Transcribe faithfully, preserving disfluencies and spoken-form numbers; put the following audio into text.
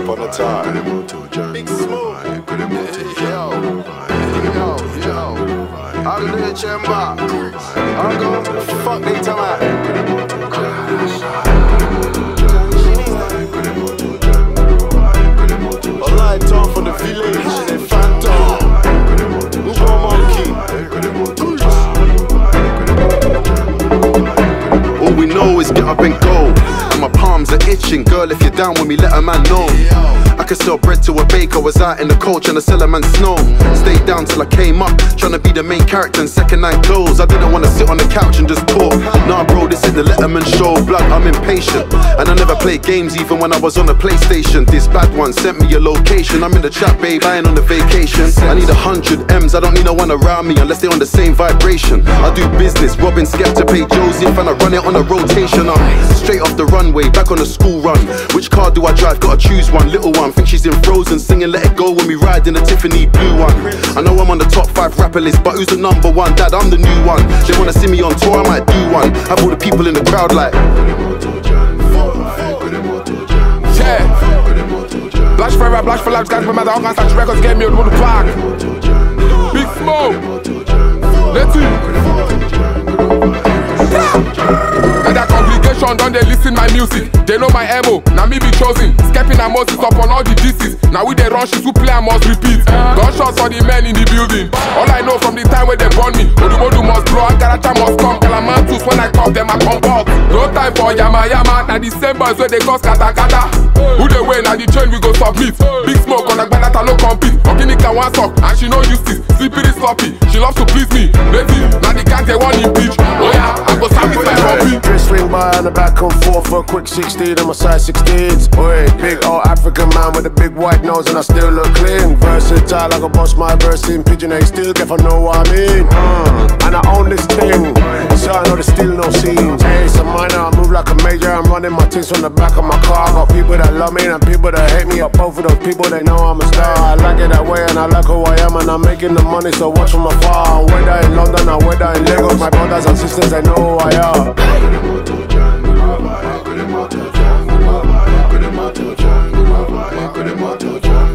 on the time. Big Smoke. Yo, yo, yo. I'm in the chamber. I'm going fuck they time. Alright, Tom from the village. They Phantom. Who go monkey? All we know is get up and go. And my palms are itching. Girl, if you're down with me, let a man know. I could sell bread to a baker. Was out in the cold trying to sell a man snow. Stayed down till I came up, trying to be the main character in second night clothes. I didn't want to sit on the couch and just talk. Nah bro, this is the Letterman show. Blood, I'm impatient. And I never played games even when I was on the PlayStation. This bad one sent me a location. I'm in the trap, babe, I ain't on the vacation. I need a hundred M's, I don't need no one around me unless they're on the same vibration. I do business, robbing Skepta, pay Joseph, and I run it on a rotation. I'm straight off the runway, back on the school run. Which car do I drive? Gotta choose one. Little one, think she's in Frozen, singing Let It Go when we ride in the Tiffany blue one. I know I'm on the top five rapper list, but who's the number one? Dad, I'm the new one. They wanna see me on tour, I might do one. Have all the people in the crowd like yeah. Blash forever, blash for life, guys, my mother, all kinds of records get me on the park. Big Smoke. Let's see. And that congregation don't they listen my music. They know my M O, now me be chosen. Skepping and Moses up on all the disses. Now we they run shit who play I must repeat. Gunshots for the men in the building. All I know from the time when they born me, Odumodu must blow, Agaracha must come. Kalamantus when I come, them I come back. No time for yama yama. Now the same boys where they cause kata kata. Who they win, now the chain we go submit. Big Smoke on a bad that no compete. Organica one sock and she no use this. Slippery sloppy, she loves to please me. Baby, now the gang they want impeach. Oh yeah, I go sacrifice my copy. Chris swing by on the back and forth for a quick sixteen on my side sixteens. Oi, big old African man with a big white nose and I still look clean. Versatile, I can boss my verse in Pigeon A still, if I know what I mean. Uh, and I own this thing, so I know there's still no scenes. Hey, it's a minor, I move like a major. I'm running my things from the back of my car. Got people that love me and people that hate me. But both of those people, they know I'm a star. I like it that way and I like who I am. And I'm making the money, so watch from afar. Whether in London or whether in Lagos, my brothers and sisters, they know who I am. Good